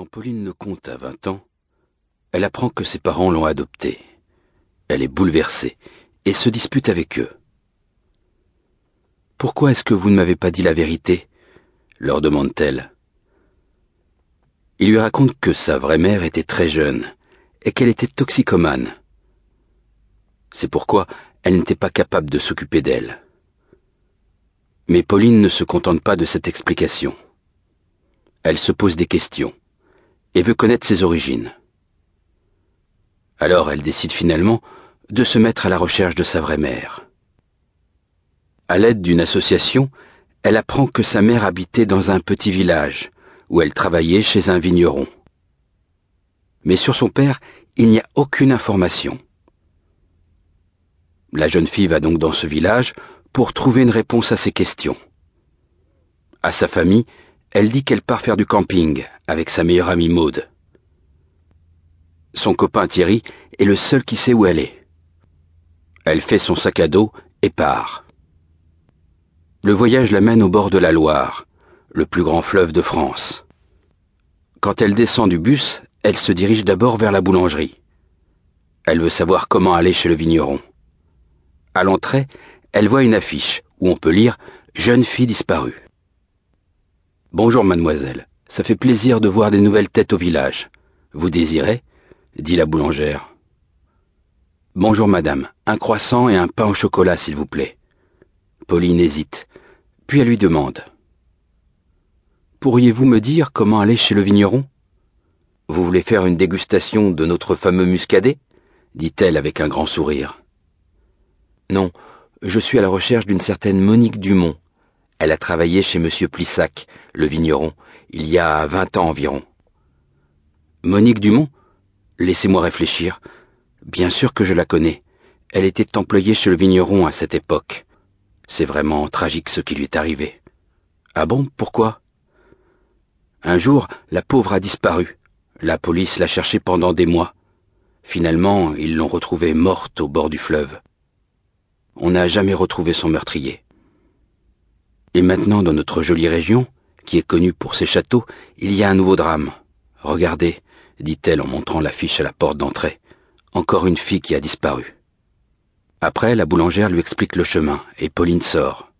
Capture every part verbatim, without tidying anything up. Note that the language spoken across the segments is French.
Quand Pauline Lecomte a vingt ans, elle apprend que ses parents l'ont adoptée. Elle est bouleversée et se dispute avec eux. « Pourquoi est-ce que vous ne m'avez pas dit la vérité ?» leur demande-t-elle. Ils lui racontent que sa vraie mère était très jeune et qu'elle était toxicomane. C'est pourquoi elle n'était pas capable de s'occuper d'elle. Mais Pauline ne se contente pas de cette explication. Elle se pose des questions et veut connaître ses origines. Alors elle décide finalement de se mettre à la recherche de sa vraie mère. À l'aide d'une association, elle apprend que sa mère habitait dans un petit village où elle travaillait chez un vigneron. Mais sur son père, il n'y a aucune information. La jeune fille va donc dans ce village pour trouver une réponse à ses questions. À sa famille, elle dit qu'elle part faire du camping avec sa meilleure amie Maude. Son copain Thierry est le seul qui sait où elle est. Elle fait son sac à dos et part. Le voyage l'amène au bord de la Loire, le plus grand fleuve de France. Quand elle descend du bus, elle se dirige d'abord vers la boulangerie. Elle veut savoir comment aller chez le vigneron. À l'entrée, elle voit une affiche où on peut lire « Jeune fille disparue ». « Bonjour mademoiselle, ça fait plaisir de voir des nouvelles têtes au village. Vous désirez ?» dit la boulangère. « Bonjour madame, un croissant et un pain au chocolat s'il vous plaît. » Pauline hésite, puis elle lui demande. « Pourriez-vous me dire comment aller chez le vigneron ? Vous voulez faire une dégustation de notre fameux muscadet ? Dit-elle avec un grand sourire. « Non, je suis à la recherche d'une certaine Monique Dumont. Elle a travaillé chez Monsieur Plissac, le vigneron, il y a vingt ans environ. » « Monique Dumont ? Laissez-moi réfléchir. Bien sûr que je la connais. Elle était employée chez le vigneron à cette époque. C'est vraiment tragique ce qui lui est arrivé. »« Ah bon, pourquoi ? » ?»« Un jour, la pauvre a disparu. La police l'a cherchée pendant des mois. Finalement, ils l'ont retrouvée morte au bord du fleuve. On n'a jamais retrouvé son meurtrier. Et maintenant, dans notre jolie région, qui est connue pour ses châteaux, il y a un nouveau drame. Regardez, dit-elle en montrant l'affiche à la porte d'entrée. Encore une fille qui a disparu. Après, la boulangère lui explique le chemin et Pauline sort.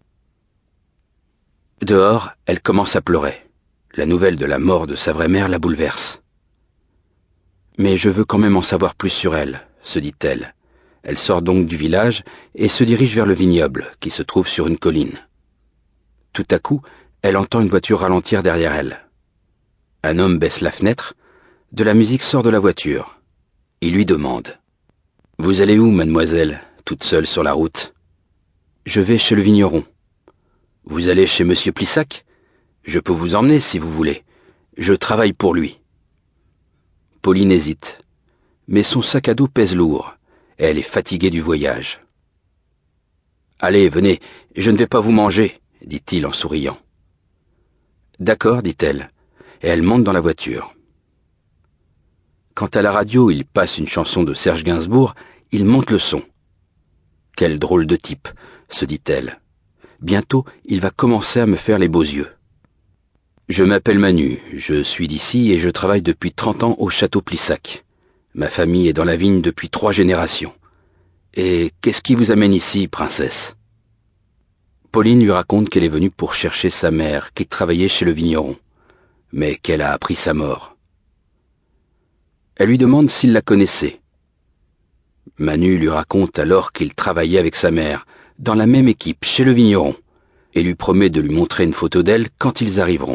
Dehors, elle commence à pleurer. La nouvelle de la mort de sa vraie mère la bouleverse. « Mais je veux quand même en savoir plus sur elle, » se dit-elle. Elle sort donc du village et se dirige vers le vignoble qui se trouve sur une colline. Tout à coup, elle entend une voiture ralentir derrière elle. Un homme baisse la fenêtre, de la musique sort de la voiture. Il lui demande « Vous allez où, mademoiselle, toute seule sur la route ?»« Je vais chez le vigneron. »« Vous allez chez Monsieur Plissac ? Je peux vous emmener si vous voulez. Je travaille pour lui. » Pauline hésite, mais son sac à dos pèse lourd, et elle est fatiguée du voyage. « Allez, venez, je ne vais pas vous manger, » dit-il en souriant. « D'accord, dit-elle, et elle monte dans la voiture. Quand à la radio il passe une chanson de Serge Gainsbourg, il monte le son. « Quel drôle de type, » se dit-elle. « Bientôt, il va commencer à me faire les beaux yeux. » Je m'appelle Manu, je suis d'ici et je travaille depuis trente ans au château Plissac. Ma famille est dans la vigne depuis trois générations. Et qu'est-ce qui vous amène ici, princesse ? Pauline lui raconte qu'elle est venue pour chercher sa mère, qui travaillait chez le vigneron, mais qu'elle a appris sa mort. Elle lui demande s'il la connaissait. Manu lui raconte alors qu'il travaillait avec sa mère, dans la même équipe, chez le vigneron, et lui promet de lui montrer une photo d'elle quand ils arriveront.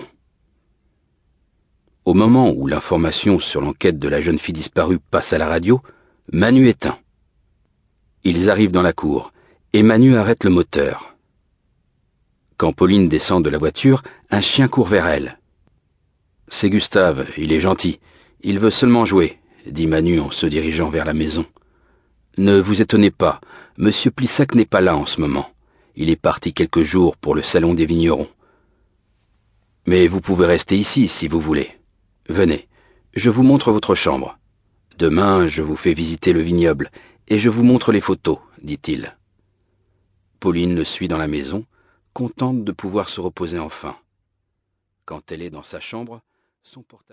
Au moment où l'information sur l'enquête de la jeune fille disparue passe à la radio, Manu éteint. Ils arrivent dans la cour, et Manu arrête le moteur. Quand Pauline descend de la voiture, un chien court vers elle. « C'est Gustave, il est gentil. Il veut seulement jouer, » dit Manu en se dirigeant vers la maison. « Ne vous étonnez pas, Monsieur Plissac n'est pas là en ce moment. Il est parti quelques jours pour le salon des vignerons. Mais vous pouvez rester ici si vous voulez. Venez, je vous montre votre chambre. Demain, je vous fais visiter le vignoble et je vous montre les photos, » dit-il. Pauline le suit dans la maison, contente de pouvoir se reposer enfin. Quand elle est dans sa chambre, son portable...